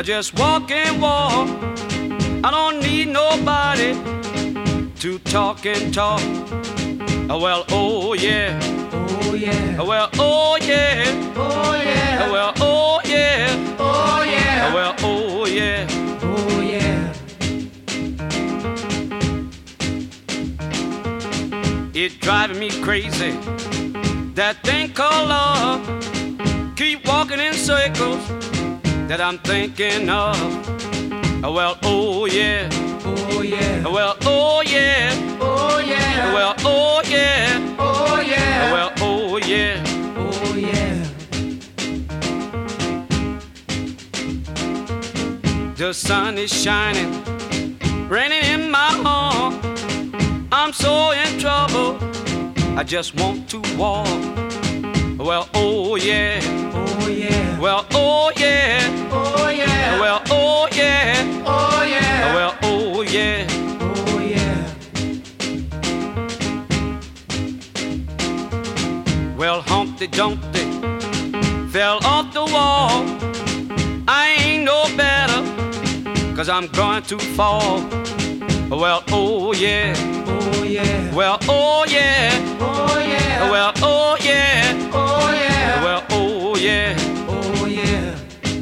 just walk and walk. I don't need nobody to talk and talk. Well, oh yeah. Oh yeah. Well, oh yeah. Oh yeah. Well, oh yeah. Oh yeah. Well, oh yeah. Oh yeah. It's driving me crazy, that thing called love. Keep walking in circles that I'm thinking of. Well, oh yeah. Oh yeah. Well, oh yeah. Oh yeah. Well, oh yeah. Oh yeah. Well, oh yeah. Oh yeah. The sun is shining, raining in my home. I'm so in trouble, I just want to walk. Well, oh yeah. Oh yeah. Well, oh yeah. Oh yeah. Well, oh yeah. Oh yeah. Well, oh yeah. Oh yeah. Well, Humpty Dumpty fell off the wall. I ain't no better, 'cause I'm going to fall. Well, oh yeah. Oh yeah. Well, oh yeah. Oh yeah. Well, oh yeah. Oh yeah. Well, oh yeah. Oh yeah.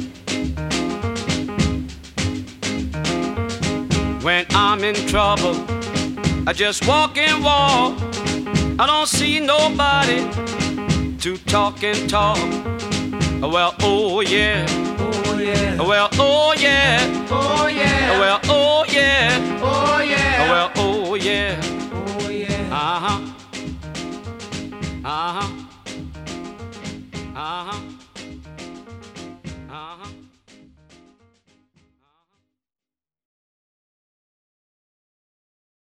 When I'm in trouble, I just walk and walk. I don't see nobody to talk and talk. Well, oh yeah. Oh yeah. Well, oh yeah. Oh yeah. Well, oh yeah. Oh yeah. Well, oh yeah. Oh yeah. Uh-huh. Uh-huh.